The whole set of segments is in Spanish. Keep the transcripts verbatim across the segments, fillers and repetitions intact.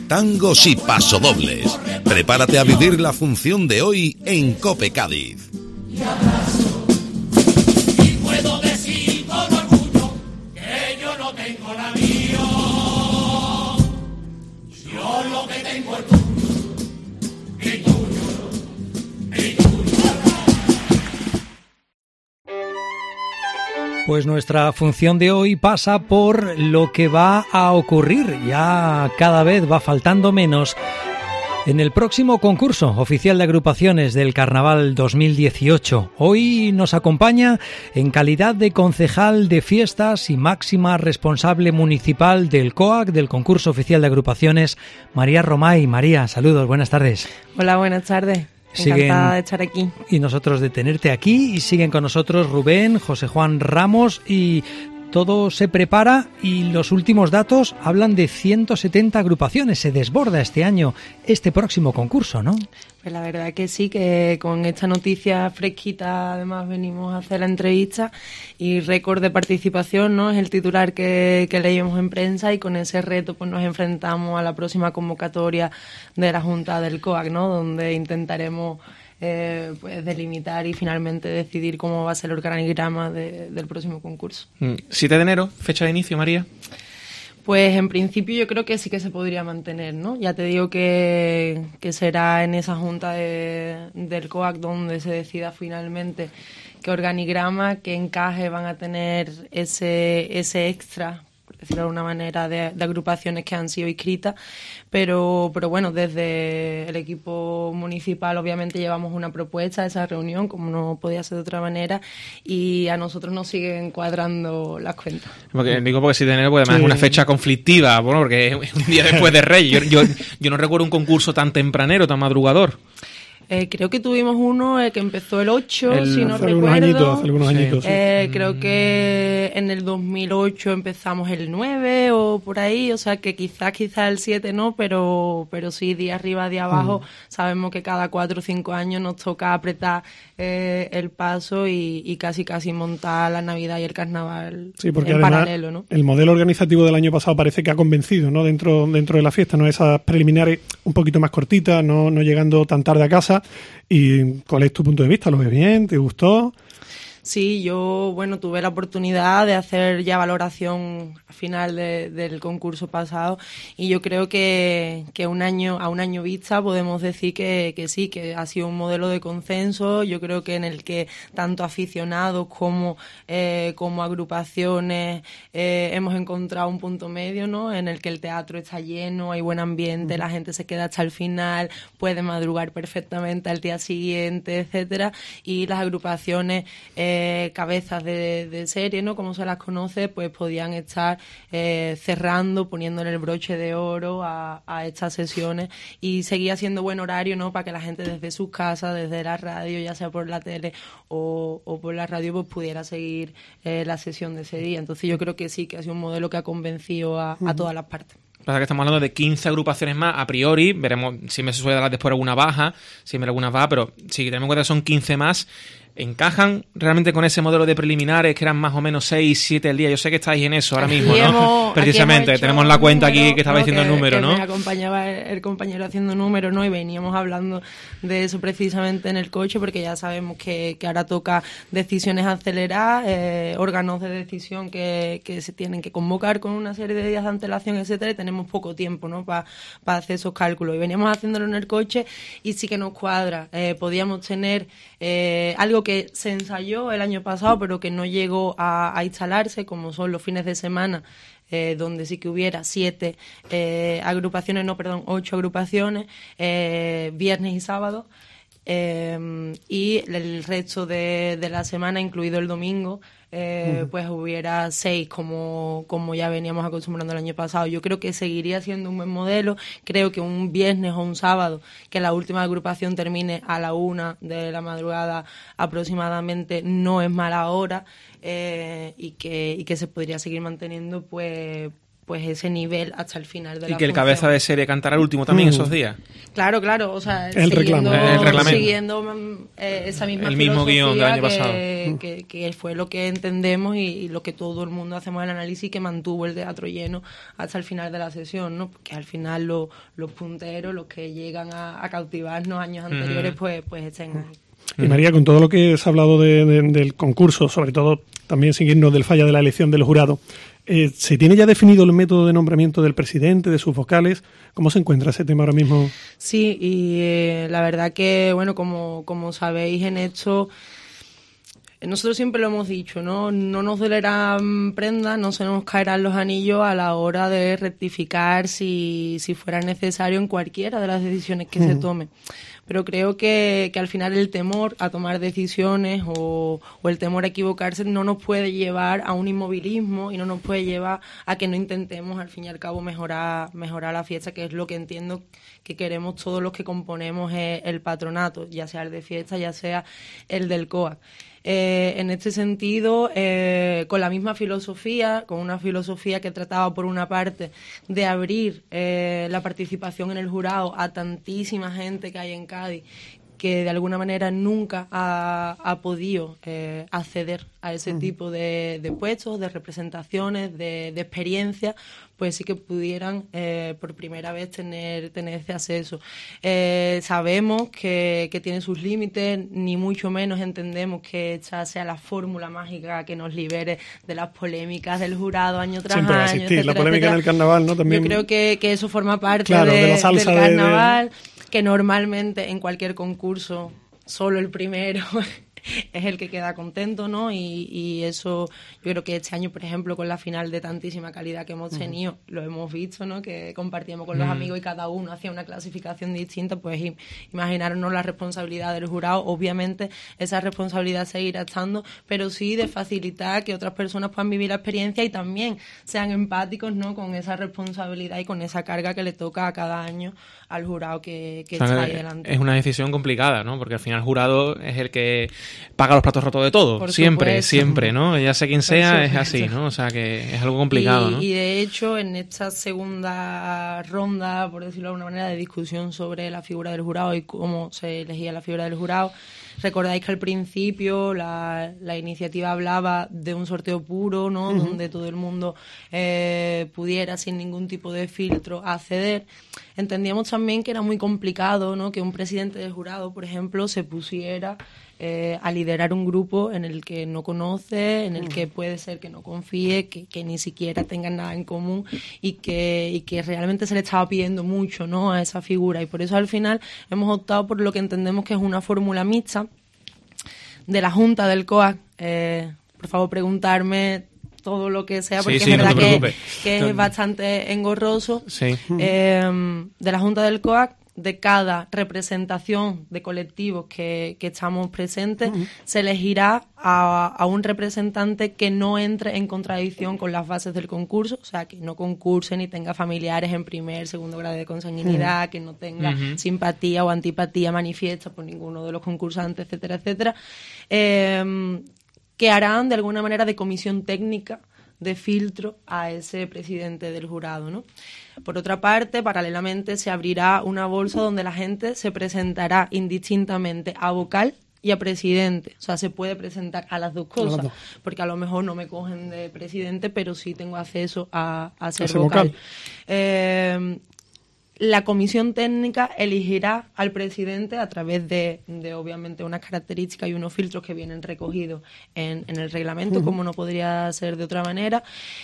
tangos y pasodobles. Prepárate a vivir la función de hoy en COPE Cádiz. Y abrazo, y puedo decir con orgullo que yo no tengo la mía. Yo lo que tengo es tuyo, y tuyo, y tuyo. Pues nuestra función de hoy pasa por lo que va a ocurrir, ya cada vez va faltando menos, en el próximo concurso oficial de agrupaciones del Carnaval dos mil dieciocho. Hoy nos acompaña en calidad de concejal de fiestas y máxima responsable municipal del C O A C, del concurso oficial de agrupaciones, María Romay. María, saludos, buenas tardes. Hola, buenas tardes. Siguen, encantada de estar aquí. Y nosotros de tenerte aquí, y siguen con nosotros Rubén, José Juan Ramos, y todo se prepara y los últimos datos hablan de ciento setenta agrupaciones. Se desborda este año este próximo concurso, ¿no? Pues la verdad que sí, que con esta noticia fresquita además venimos a hacer la entrevista, y récord de participación, ¿no? Es el titular que, que leímos en prensa, y con ese reto pues nos enfrentamos a la próxima convocatoria de la Junta del C O A C, ¿no? Donde intentaremos Eh, pues delimitar y finalmente decidir cómo va a ser el organigrama de, del próximo concurso. siete de enero, fecha de inicio, María. Pues en principio yo creo que sí que se podría mantener, ¿no? Ya te digo que, que será en esa junta de, del C O A C donde se decida finalmente qué organigrama, qué encaje van a tener ese, ese extra, por decirlo de alguna manera, de, de agrupaciones que han sido inscritas, pero, pero bueno, desde el equipo municipal obviamente llevamos una propuesta a esa reunión, como no podía ser de otra manera, y a nosotros nos siguen cuadrando las cuentas. Porque, digo porque siete de enero, pues además Sí. es una fecha conflictiva, bueno, porque es un día después de Reyes. Yo, yo, yo no recuerdo un concurso tan tempranero, tan madrugador. Eh, creo que tuvimos uno eh, que empezó el ocho, El- si no Hace recuerdo. algunos añitos, hace algunos Sí. añitos. sí. Eh, creo que en el dos mil ocho empezamos el nueve o por ahí, o sea que quizás quizás el siete no, pero pero sí, día arriba, día abajo, sabemos que cada cuatro o cinco años nos toca apretar eh, el paso y, y casi casi montar la Navidad y el Carnaval Sí, porque en además paralelo, ¿no? el modelo organizativo del año pasado parece que ha convencido, ¿no? Dentro dentro de la fiesta, ¿no? Esas preliminares un poquito más cortitas, no, no llegando tan tarde a casa. ¿Y cuál es tu punto de vista? ¿Lo ves bien? ¿Te gustó? Sí, yo, bueno, tuve la oportunidad de hacer ya valoración final de, del concurso pasado, y yo creo que, que un año a un año vista podemos decir que, que sí, que ha sido un modelo de consenso. Yo creo que en el que tanto aficionados como, eh, como agrupaciones eh, hemos encontrado un punto medio, ¿no? En el que el teatro está lleno, hay buen ambiente, uh-huh. La gente se queda hasta el final, puede madrugar perfectamente al día siguiente, etcétera, y las agrupaciones eh, cabezas de, de serie, ¿no? Como se las conoce, pues podían estar eh, cerrando, poniéndole el broche de oro a, a estas sesiones, y seguía siendo buen horario, ¿no? Para que la gente desde sus casas, desde la radio, ya sea por la tele o, o por la radio, pues pudiera seguir eh, la sesión de ese día. Entonces yo creo que sí, que ha sido un modelo que ha convencido a, a todas las partes. Pasa que estamos hablando de quince agrupaciones más a priori, veremos si me se suele dar después alguna baja, si me alguna baja, pero si tenemos en cuenta que son quince más. ¿Encajan realmente con ese modelo de preliminares que eran más o menos seis, siete al día? Yo sé que estáis en eso ahora mismo, Aquí ¿no? hemos- Precisamente, aquí hemos tenemos hecho la cuenta número, aquí que estaba ¿no? diciendo el que- número, que ¿no? Me acompañaba el, el compañero haciendo números, ¿no? Y veníamos hablando de eso precisamente en el coche, porque ya sabemos que, que ahora toca decisiones aceleradas, eh, órganos de decisión que, que se tienen que convocar con una serie de días de antelación, etcétera, y tenemos poco tiempo, ¿no? Para pa hacer esos cálculos. Y veníamos haciéndolo en el coche y sí que nos cuadra. Eh, podíamos tener eh, algo que se ensayó el año pasado, pero que no llegó a, a instalarse, como son los fines de semana, eh, donde sí que hubiera siete eh, agrupaciones, no, perdón, ocho agrupaciones, eh, viernes y sábado, eh, y el resto de, de la semana, incluido el domingo, eh, uh-huh. pues hubiera seis, como, como ya veníamos acostumbrando el año pasado. Yo creo que seguiría siendo un buen modelo. Creo que un viernes o un sábado, que la última agrupación termine a la una de la madrugada aproximadamente, no es mala hora, eh, y que y que se podría seguir manteniendo, pues pues ese nivel hasta el final de y la que el función. cabeza de serie cantara el último también Mm. esos días. Claro, claro, o sea, El siguiendo, reclamo. El reglamento. siguiendo eh, esa misma El mismo filosofía guión del año que, pasado. Que, que fue lo que entendemos y, y lo que todo el mundo hacemos el análisis, que mantuvo el teatro lleno hasta el final de la sesión, ¿no? Porque al final lo, los punteros, los que llegan a, a cautivarnos años anteriores, Ujú. pues, pues estén ahí. Y María, con todo lo que se ha hablado de- de- del concurso, sobre todo también seguirnos del falla de la elección del jurado, eh, ¿se tiene ya definido el método de nombramiento del presidente, de sus vocales? ¿Cómo se encuentra ese tema ahora mismo? Sí, y eh, la verdad que, bueno, como, como sabéis, en esto nosotros siempre lo hemos dicho, ¿no? No nos dolerán prendas, no se nos caerán los anillos a la hora de rectificar si, si fuera necesario en cualquiera de las decisiones que uh-huh. se tomen. Pero creo que, que al final el temor a tomar decisiones o, o el temor a equivocarse no nos puede llevar a un inmovilismo y no nos puede llevar a que no intentemos al fin y al cabo mejorar, mejorar la fiesta, que es lo que entiendo que queremos todos los que componemos el, el patronato, ya sea el de fiesta, ya sea el del C O A C. Eh, en este sentido, eh, con la misma filosofía, con una filosofía que trataba por una parte de abrir eh, la participación en el jurado a tantísima gente que hay en Cádiz, que de alguna manera nunca ha, ha podido eh, acceder a ese uh-huh. tipo de, de puestos, de representaciones, de, de experiencias, pues sí que pudieran eh, por primera vez tener, tener ese acceso. Eh, sabemos que, que tiene sus límites, ni mucho menos entendemos que esta sea la fórmula mágica que nos libere de las polémicas del jurado año tras Siempre año. va a existir etcétera, la polémica etcétera. en el carnaval, ¿no? También... Yo creo que, que eso forma parte claro, de, de la salsa del carnaval, de, de... que normalmente en cualquier concurso solo el primero es el que queda contento, ¿no? Y, y eso, yo creo que este año, por ejemplo, con la final de tantísima calidad que hemos tenido, uh-huh. lo hemos visto, ¿no? Que compartíamos con los uh-huh. amigos y cada uno hacía una clasificación distinta, pues imaginarnos la responsabilidad del jurado. Obviamente esa responsabilidad seguirá estando, pero sí de facilitar que otras personas puedan vivir la experiencia y también sean empáticos, ¿no? Con esa responsabilidad y con esa carga que le toca a cada año al jurado que, que o sea, está ahí delante. Es una decisión complicada, ¿no? Porque al final el jurado es el que paga los platos rotos de todo, Por siempre, supuesto. siempre, ¿no? Ya sea quien sea, es así, ¿no? O sea que es algo complicado, y, ¿no? Y de hecho, en esta segunda ronda, por decirlo de alguna manera, de discusión sobre la figura del jurado y cómo se elegía la figura del jurado, recordáis que al principio la, la iniciativa hablaba de un sorteo puro, ¿no? Uh-huh. Donde todo el mundo eh, pudiera, sin ningún tipo de filtro, acceder. Entendíamos también que era muy complicado, ¿no? Que un presidente del jurado, por ejemplo, se pusiera eh, a liderar un grupo en el que no conoce, en el que puede ser que no confíe, que, que ni siquiera tengan nada en común y que, y que realmente se le estaba pidiendo mucho, ¿no? A esa figura. Y por eso al final hemos optado por lo que entendemos que es una fórmula mixta de la Junta del C O A C. Eh, por favor, preguntarme todo lo que sea, porque sí, sí, es verdad no que, que es bastante engorroso. Sí. Eh, de la Junta del C O A C, de cada representación de colectivos que, que estamos presentes, uh-huh. se elegirá a, a un representante que no entre en contradicción con las bases del concurso, o sea, que no concurse ni tenga familiares en primer, segundo grado de consanguinidad, uh-huh. que no tenga uh-huh. simpatía o antipatía manifiesta por ninguno de los concursantes, etcétera, etcétera, eh, que harán de alguna manera de comisión técnica de filtro a ese presidente del jurado, ¿no? Por otra parte, paralelamente se abrirá una bolsa donde la gente se presentará indistintamente a vocal y a presidente. O sea, se puede presentar a las dos cosas, dos. porque a lo mejor no me cogen de presidente, pero sí tengo acceso a, a ser vocal. vocal. Eh, La comisión técnica elegirá al presidente a través de, de obviamente, unas características y unos filtros que vienen recogidos en, en el reglamento, uh-huh. como no podría ser de otra manera,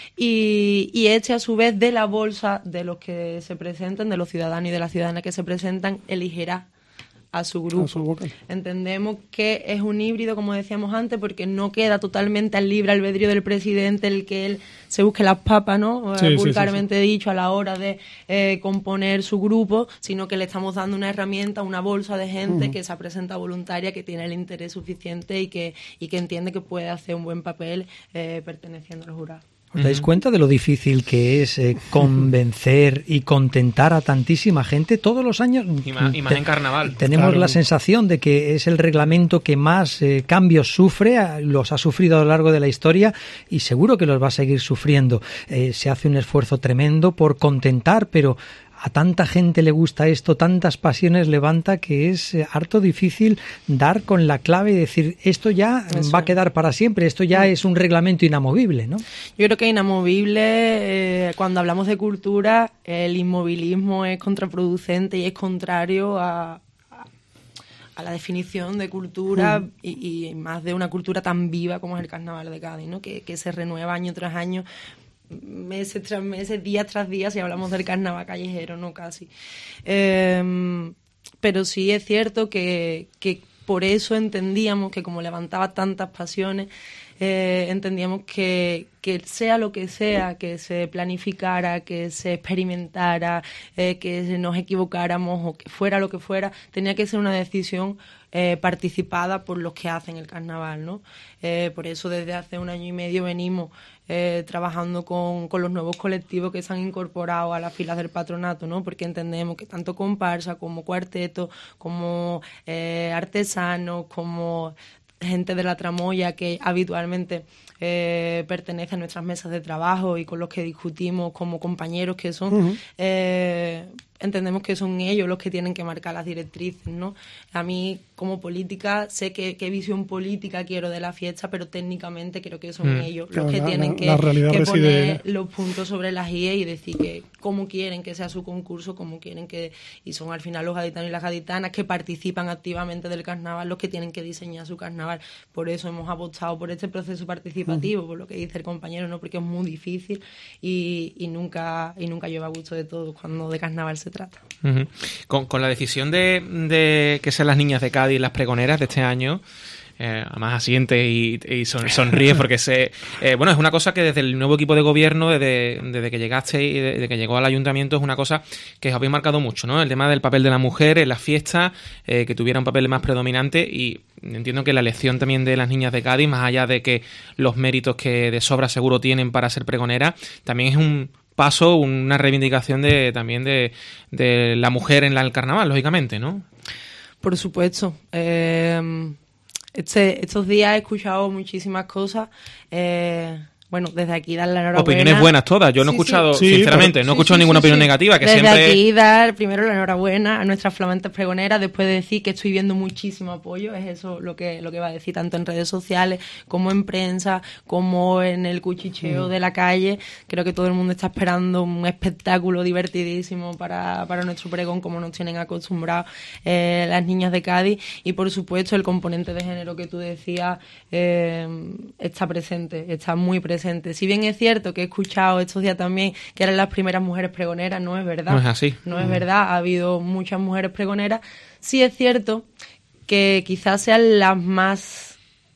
y, y este, a su vez, de la bolsa de los que se presenten, de los ciudadanos y de las ciudadanas que se presentan, elegirá a su grupo. A su Entendemos que es un híbrido, como decíamos antes, porque no queda totalmente al libre albedrío del presidente el que él se busque las papas, ¿no? Sí, vulgarmente sí, sí, sí. dicho, a la hora de eh, componer su grupo, sino que le estamos dando una herramienta, una bolsa de gente uh-huh. que se presenta voluntaria, que tiene el interés suficiente y que, y que entiende que puede hacer un buen papel eh, perteneciendo al jurado. ¿Os dais cuenta de lo difícil que es eh, convencer y contentar a tantísima gente todos los años? Y más, y más en carnaval. Tenemos Claro. la sensación de que es el reglamento que más eh, cambios sufre, a- los ha sufrido a lo largo de la historia y seguro que los va a seguir sufriendo. Eh, se hace un esfuerzo tremendo por contentar, pero a tanta gente le gusta esto, tantas pasiones levanta, que es eh, harto difícil dar con la clave y decir, esto ya Eso. va a quedar para siempre, esto ya es un reglamento inamovible, ¿no? Yo creo que inamovible, eh, cuando hablamos de cultura, el inmovilismo es contraproducente y es contrario a, a, a la definición de cultura Mm. y, y más de una cultura tan viva como es el Carnaval de Cádiz, ¿no? Que, que se renueva año tras año, meses tras meses, días tras días, si hablamos del carnaval callejero, ¿no? Casi. Eh, pero sí es cierto que, que por eso entendíamos que como levantaba tantas pasiones, eh, entendíamos que, que sea lo que sea, que se planificara, que se experimentara, eh, que nos equivocáramos o que fuera lo que fuera, tenía que ser una decisión eh, participada por los que hacen el carnaval, ¿no? Eh, por eso desde hace un año y medio venimos eh, trabajando con, con los nuevos colectivos que se han incorporado a las filas del patronato, ¿no? Porque entendemos que tanto comparsa como cuarteto, como eh, artesanos, como gente de la tramoya que habitualmente eh, pertenece a nuestras mesas de trabajo y con los que discutimos como compañeros que son, uh-huh. eh, entendemos que son ellos los que tienen que marcar las directrices, ¿no? A mí, como política, sé que, qué visión política quiero de la fiesta, pero técnicamente creo que son mm. ellos los que la, tienen la, que, la que poner reside... los puntos sobre las i y decir que cómo quieren que sea su concurso, cómo quieren que... Y son al final los gaditanos y las gaditanas que participan activamente del carnaval los que tienen que diseñar su carnaval. Por eso hemos apostado por este proceso participativo, mm. por lo que dice el compañero, ¿no? Porque es muy difícil y, y nunca y nunca lleva a gusto de todos cuando de carnaval se trata. Uh-huh. Con, con la decisión de, de que sean las niñas de Cádiz las pregoneras de este año, eh, además asiente y, y son, sonríe porque se eh, bueno, es una cosa que desde el nuevo equipo de gobierno, desde, desde que llegaste y desde que llegó al ayuntamiento, es una cosa que os habéis marcado mucho, ¿no? El tema del papel de la mujer en las fiestas, eh, que tuviera un papel más predominante, y entiendo que la elección también de las niñas de Cádiz, más allá de que los méritos que de sobra seguro tienen para ser pregoneras, también es un paso, una reivindicación de también de, de la mujer en la, el carnaval, lógicamente, ¿no? Por supuesto. Eh, este, estos días he escuchado muchísimas cosas. Eh, bueno, desde aquí dar la enhorabuena. Opiniones buenas todas. Yo no he sí, escuchado, sí. sinceramente, Sí, no he sí, escuchado sí, ninguna sí, opinión sí. negativa. Que desde siempre... aquí dar primero la enhorabuena a nuestras flamantes pregoneras, después de decir que estoy viendo muchísimo apoyo. Es eso lo que lo que va a decir, tanto en redes sociales como en prensa, como en el cuchicheo mm. de la calle. Creo que todo el mundo está esperando un espectáculo divertidísimo para, para nuestro pregón, como nos tienen acostumbrados eh, las niñas de Cádiz. Y por supuesto el componente de género que tú decías eh, está presente, está muy presente. Si bien es cierto que he escuchado estos días también que eran las primeras mujeres pregoneras, no es verdad. No es así. No es verdad, ha habido muchas mujeres pregoneras. Sí es cierto que quizás sean las más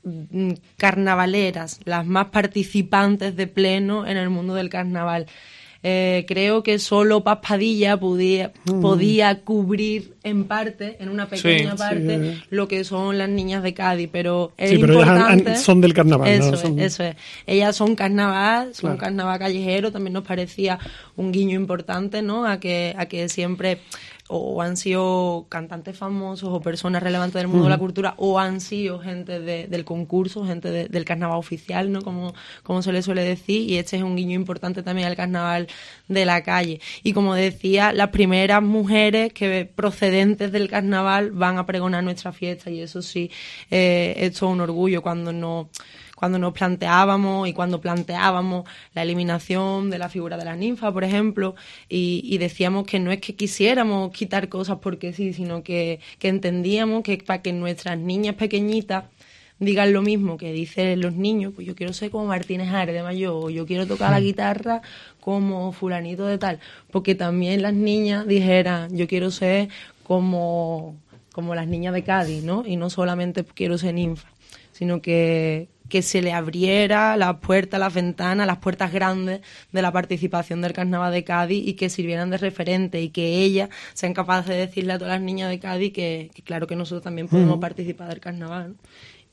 carnavaleras, las más participantes de pleno en el mundo del carnaval. Eh, creo que solo Paz Padilla podía, mm. podía cubrir en parte, en una pequeña sí, parte, sí. lo que son las niñas de Cádiz, pero es sí, pero importante. Ellas son del carnaval. Eso, ¿no? es, son... eso es. Ellas son carnaval, son claro. carnaval callejero, también nos parecía un guiño importante, ¿no? A que, a que siempre o han sido cantantes famosos o personas relevantes del mundo uh-huh. de la cultura, o han sido gente de, del concurso, gente de, del carnaval oficial, ¿no? Como, como se le suele decir, y este es un guiño importante también al carnaval de la calle. Y como decía, las primeras mujeres que procedentes del carnaval van a pregonar nuestra fiesta, y eso sí, eh, es todo un orgullo cuando no cuando nos planteábamos y cuando planteábamos la eliminación de la figura de la ninfa, por ejemplo, y, y decíamos que no es que quisiéramos quitar cosas porque sí, sino que, que entendíamos que para que nuestras niñas pequeñitas digan lo mismo que dicen los niños, pues yo quiero ser como Martínez Ares de Mayor, o yo quiero tocar la guitarra como fulanito de tal, porque también las niñas dijeran, yo quiero ser como, como las niñas de Cádiz, ¿no? Y no solamente quiero ser ninfa, sino que que se le abriera las puertas, las ventanas, las puertas grandes de la participación del Carnaval de Cádiz y que sirvieran de referente y que ellas sean capaces de decirle a todas las niñas de Cádiz que, que claro que nosotros también podemos mm. participar del Carnaval, ¿no?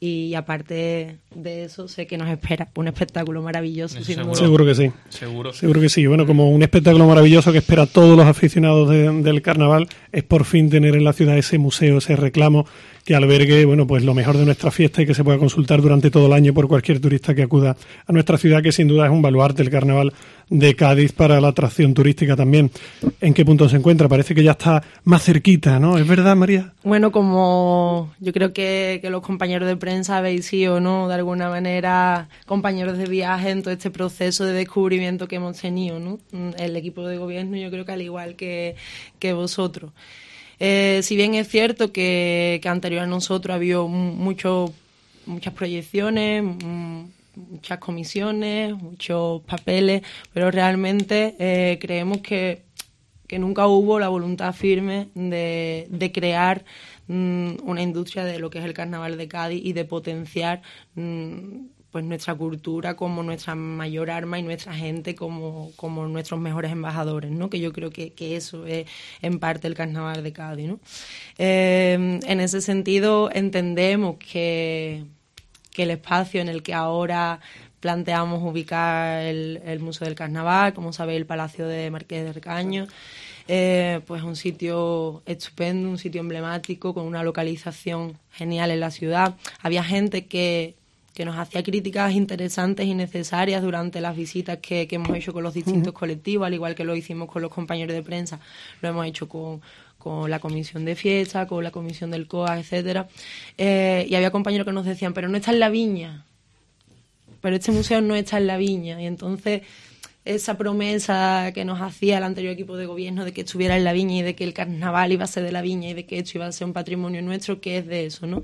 y aparte de eso sé que nos espera un espectáculo maravilloso. Eso sin seguro. duda. Seguro que sí. Seguro. Seguro que sí. Bueno, como un espectáculo maravilloso que espera a todos los aficionados de- del carnaval es por fin tener en la ciudad ese museo, ese reclamo que albergue, bueno, pues lo mejor de nuestra fiesta y que se pueda consultar durante todo el año por cualquier turista que acuda a nuestra ciudad, que sin duda es un baluarte el carnaval de Cádiz para la atracción turística también. ¿En qué punto se encuentra? Parece que ya está más cerquita, ¿no? ¿Es verdad, María? Bueno, como yo creo que, que los compañeros de prensa habéis sido, ¿no?, de alguna manera compañeros de viaje en todo este proceso de descubrimiento que hemos tenido, ¿no? El equipo de gobierno, yo creo que al igual que, que vosotros. Eh, si bien es cierto que, que anterior a nosotros ha habido mucho, muchas proyecciones, m- muchas comisiones, muchos papeles, pero realmente eh, creemos que, que nunca hubo la voluntad firme de, de crear mm, una industria de lo que es el Carnaval de Cádiz y de potenciar mm, pues nuestra cultura como nuestra mayor arma y nuestra gente como, como nuestros mejores embajadores, ¿no? Que yo creo que, que eso es en parte el Carnaval de Cádiz, ¿no? Eh, en ese sentido entendemos que, que el espacio en el que ahora planteamos ubicar el, el Museo del Carnaval, como sabéis, el Palacio de Marqués de Recaño, eh, pues un sitio estupendo, un sitio emblemático, con una localización genial en la ciudad. Había gente que que nos hacía críticas interesantes y necesarias durante las visitas que, que hemos hecho con los distintos uh-huh. colectivos, al igual que lo hicimos con los compañeros de prensa, lo hemos hecho con, con la comisión de fiesta, con la comisión del C O A, etcétera. Eh, y había compañeros que nos decían, pero no está en la viña, pero este museo no está en la viña, y entonces esa promesa que nos hacía el anterior equipo de gobierno de que estuviera en la viña y de que el carnaval iba a ser de la viña y de que esto iba a ser un patrimonio nuestro, ¿qué es de eso, no?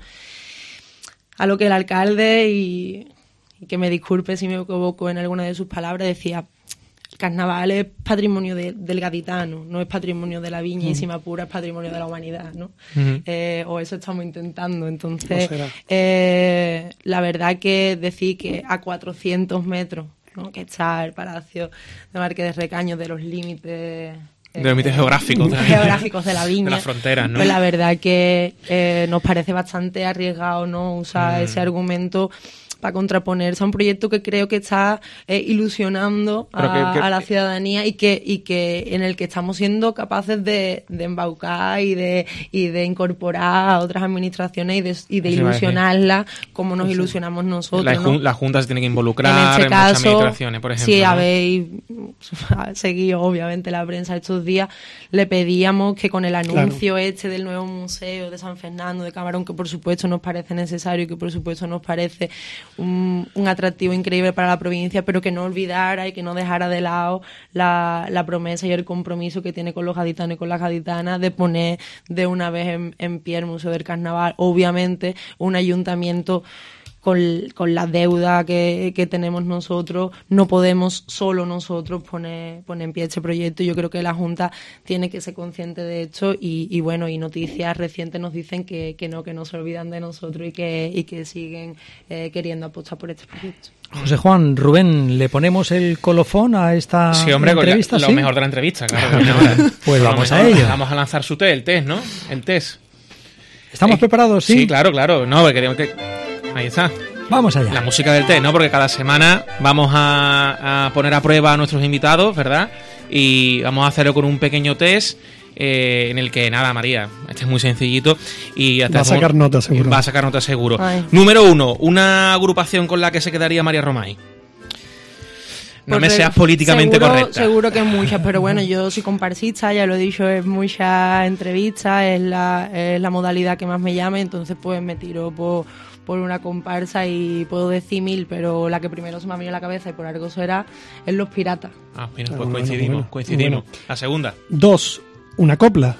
A lo que el alcalde, y, y que me disculpe si me equivoco en alguna de sus palabras, decía, el carnaval es patrimonio de, del gaditano, no es patrimonio de la viña, uh-huh. y si me apura es patrimonio de la humanidad, ¿no? Uh-huh. Eh, o eso estamos intentando. Entonces, no eh, la verdad que decir que a cuatrocientos metros, ¿no?, que está el Palacio de Marqués de Recaño, de los límites... De los límites geográficos. De, geográficos de la viña. De las fronteras, ¿no? Pues la verdad que eh, nos parece bastante arriesgado, ¿no?, usar mm. ese argumento para contraponerse a un proyecto que creo que está eh, ilusionando a, que, que, a la ciudadanía y que y que en el que estamos siendo capaces de, de embaucar y de y de incorporar a otras administraciones y de, y de ilusionarlas como nos ilusionamos nosotros, la, ¿no? la Junta se tiene que involucrar en, este en caso, muchas administraciones, por ejemplo. Si ¿no? habéis seguido obviamente la prensa estos días, le pedíamos que con el anuncio claro. este del nuevo museo de San Fernando de Camarón, que por supuesto nos parece necesario y que por supuesto nos parece Un, un atractivo increíble para la provincia, pero que no olvidara y que no dejara de lado la, la promesa y el compromiso que tiene con los gaditanos y con las gaditanas de poner de una vez en, en pie el Museo del Carnaval. Obviamente un ayuntamiento con, con la deuda que, que tenemos nosotros, no podemos solo nosotros poner, poner en pie este proyecto. Yo creo que la Junta tiene que ser consciente de esto y, y bueno, y noticias recientes nos dicen que, que no, que no se olvidan de nosotros y que, y que siguen eh, queriendo apostar por este proyecto. José Juan, Rubén, ¿le ponemos el colofón a esta sí, hombre, entrevista? Lo ¿sí? mejor de la entrevista, claro. Ahora. Pues vamos a ello. Vamos a lanzar su test, el test, ¿no? El test. ¿Estamos eh, preparados? Sí, sí, claro, claro. No, porque queremos que... Ahí está. Vamos allá. La música del test, ¿no? Porque cada semana vamos a, a poner a prueba a nuestros invitados, ¿verdad? Y vamos a hacerlo con un pequeño test eh, en el que, nada, María, este es muy sencillito. Y va a sacar nota seguro. Va a sacar nota seguro. Ay. Número uno, una agrupación con la que se quedaría María Romay. No Porque me seas políticamente seguro, correcta. Seguro que muchas, pero bueno, yo soy comparsista, ya lo he dicho, es muchas entrevistas, es la, es la modalidad que más me llama, entonces pues me tiro por, por una comparsa y puedo decir mil, pero la que primero se me ha venido a la cabeza y por algo será, es Los Piratas. Ah, mira, pues bueno, coincidimos, bueno, coincidimos. bueno. La segunda. Dos, una copla.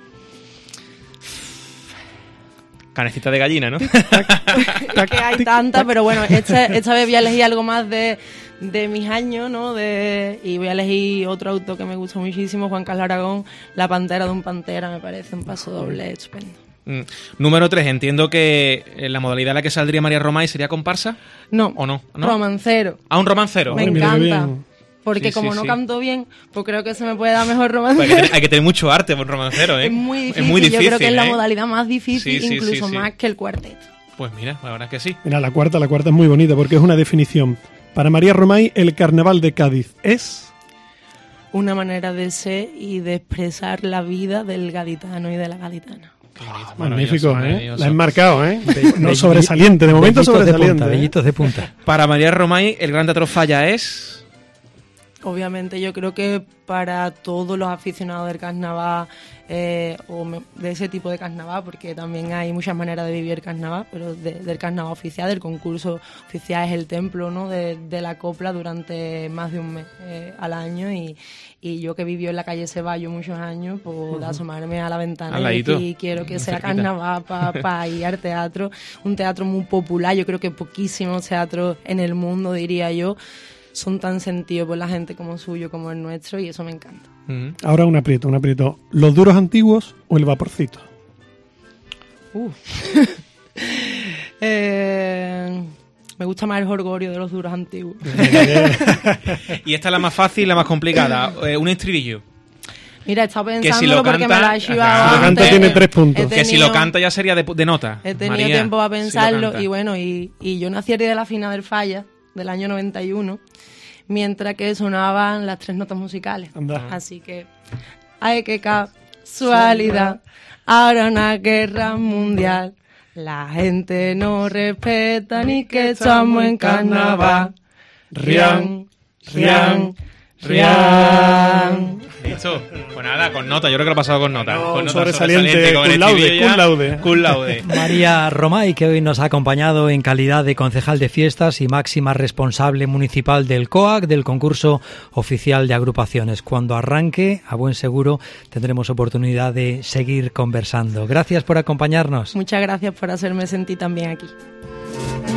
Canecita de gallina, ¿no? Es que hay tantas, pero bueno, esta, esta vez voy a elegir algo más de, de mis años, ¿no? De, y voy a elegir otro autor que me gusta muchísimo, Juan Carlos Aragón, La Pantera de un Pantera, me parece un paso doble estupendo. Mm. Número tres, entiendo que la modalidad en la que saldría María Romay sería comparsa. No, ¿O no? ¿No? Romancero. ¿A un romancero? Me Ay, mira qué encanta. bien. Porque Sí, como sí, no sí. canto bien, pues creo que se me puede dar mejor Pues romancero. hay, que, hay que tener mucho arte por un romancero, ¿eh? Es muy difícil, Es muy difícil, yo creo que es la ¿eh? modalidad más difícil, Sí, sí, incluso sí, sí. más que el cuarteto. Pues mira, la verdad es que sí. Mira, la cuarta, la cuarta es muy bonita porque es una definición. Para María Romay, el carnaval de Cádiz es... Una manera de ser y de expresar la vida del gaditano y de la gaditana. Ah, magnífico, ¿eh? Maravilloso. La has marcado, ¿eh? No Belli- sobresaliente, de momento bellitos sobresaliente. De punta, ¿eh? bellitos de punta. Para María Romay, el Gran Teatro Falla es... Obviamente yo creo que para todos los aficionados del carnaval eh, o me- de ese tipo de carnaval, porque también hay muchas maneras de vivir el carnaval, pero de- del carnaval oficial, del concurso oficial es el templo, ¿no? de, de la copla durante más de un mes eh, al año y, y yo que viví en la calle Ceballos muchos años, pues de asomarme a la ventana Al y ladito. decir, quiero que Muy sea cerquita. carnaval para pa ir al teatro, un teatro muy popular, yo creo que poquísimos teatros en el mundo, diría yo, son tan sentidos por la gente como suyo, como el nuestro, y eso me encanta. Mm. Ahora un aprieto, un aprieto. ¿Los duros antiguos o el vaporcito? Uh. eh, me gusta más el jorgorio de los duros antiguos. Y esta es la más fácil y la más complicada. Eh, un estribillo. Mira, he estado Que pensándolo si lo porque canta- me la he chivado Si lo canta antes. tiene tres puntos. He Que si lo tenido- canta ya sería de, de nota. He tenido María, tiempo para si lo pensarlo canta. y bueno, y, y yo nací el día de la final del Falla, del año noventa y uno, mientras que sonaban las tres notas musicales. Anda. Así que, ay, qué casualidad, ahora una guerra mundial, la gente no respeta ni que estamos en carnaval. Rian, rian, rian. Listo. Pues nada, con nota. Yo creo que lo he pasado con nota. No, con nota sobresaliente, con cum el laude, estribillo ya, cum laude. cum laude. María Romay, que hoy nos ha acompañado en calidad de concejal de fiestas y máxima responsable municipal del C O A C, del concurso oficial de agrupaciones. Cuando arranque, a buen seguro, tendremos oportunidad de seguir conversando. Gracias por acompañarnos. Muchas gracias por hacerme sentir también aquí.